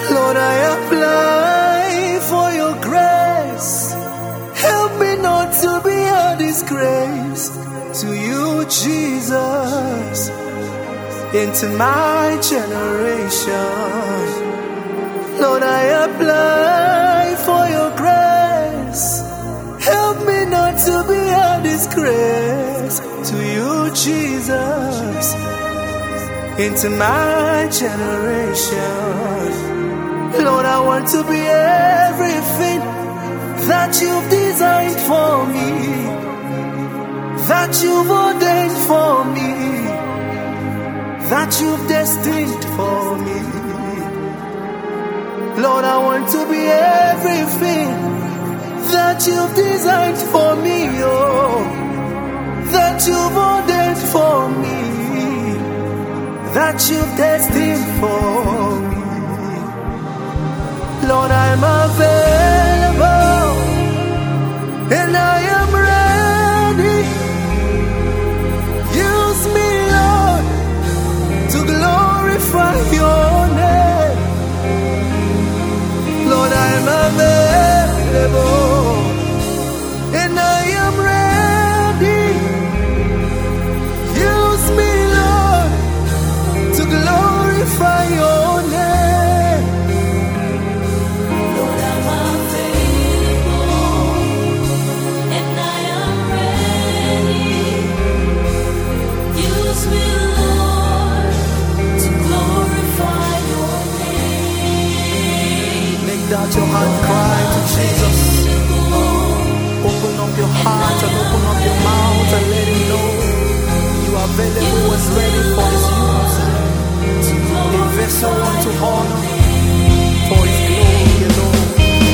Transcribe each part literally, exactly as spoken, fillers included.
Lord, I apply for your grace. Help me not to be a disgrace to you, Jesus, into my generation. Lord, I apply for your grace. Help me not to be a disgrace to you, Jesus, into my generation. Lord, I want to be everything that you've designed for me, that you've ordained for me, that you've destined for me. Lord, I want to be everything that you've designed for me, oh, that you've ordained for me, that you've destined for me. Lord, I'm available and I am ready. Use me, Lord, to glorify your name. Lord, I'm available and I am ready. Use me, Lord, to glorify your name. Lord, I'm available and I am ready. Use me, Lord, to glorify your name. Make that your heart cry to Jesus. Open up your heart and open up your mouth and let him know you are available and ready for his use. A vessel unto honor for his glory alone.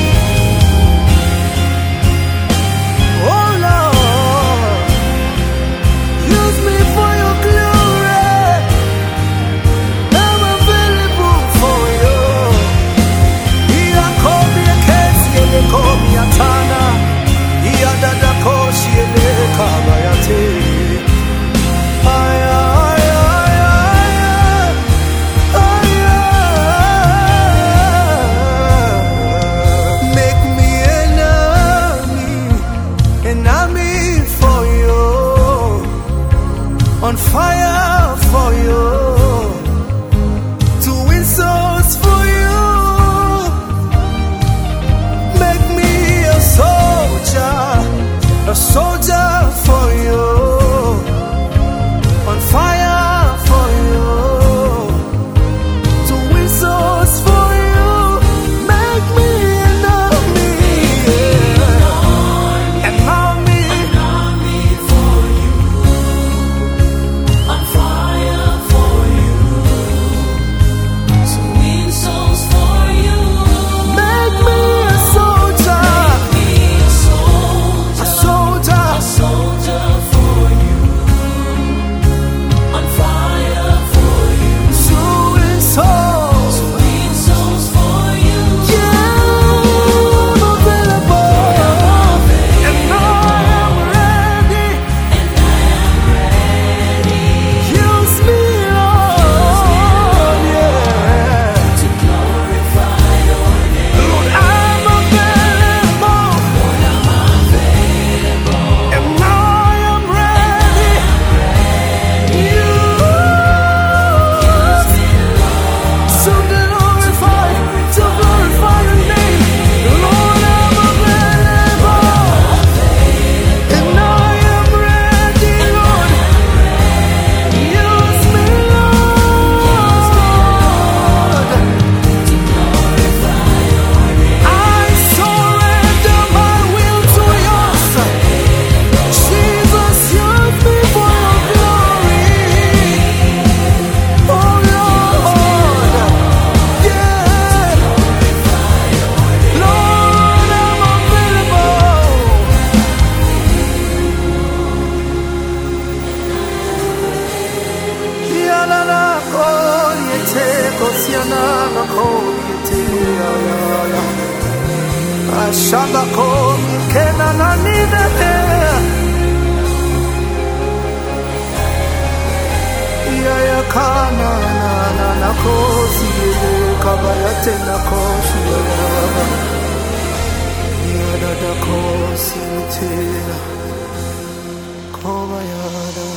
Oh Lord, use me for your glory. I'm available for you. He called me a case, he called me a tana. He had a koshi and a kabayate. Make me an army, an army for you, on fire for you, to win souls for you. Make me a soldier, a soldier for you, on fire for you, to win souls for you. Make me an army, yeah. An army, An army for you, on fire for you, to win souls for you. make me a soldier, Be a soldier, a soldier, a soldier for you, on fire for you, to win souls. to win souls for you. Yeah, I'm available, and I am ready. And I am ready Use me, Lord, yeah. to glorify your name. Lord, I'm available, Lord, I'm available. and I am ready. Use to glorify, to glorify your name. Lord, I'm available, and I am ready, Lord. Use me, Lord. I surrender my will to yours. Jesus, use me for your glory. Oh Lord, yeah. Lord, I'm available. Yalala koyete kosiana na koyete ya ya ya. Ashaba komi kena na nide. Ya ya kana na na na kosi ka bayatenda kosi yada yada da kosi tira koba yada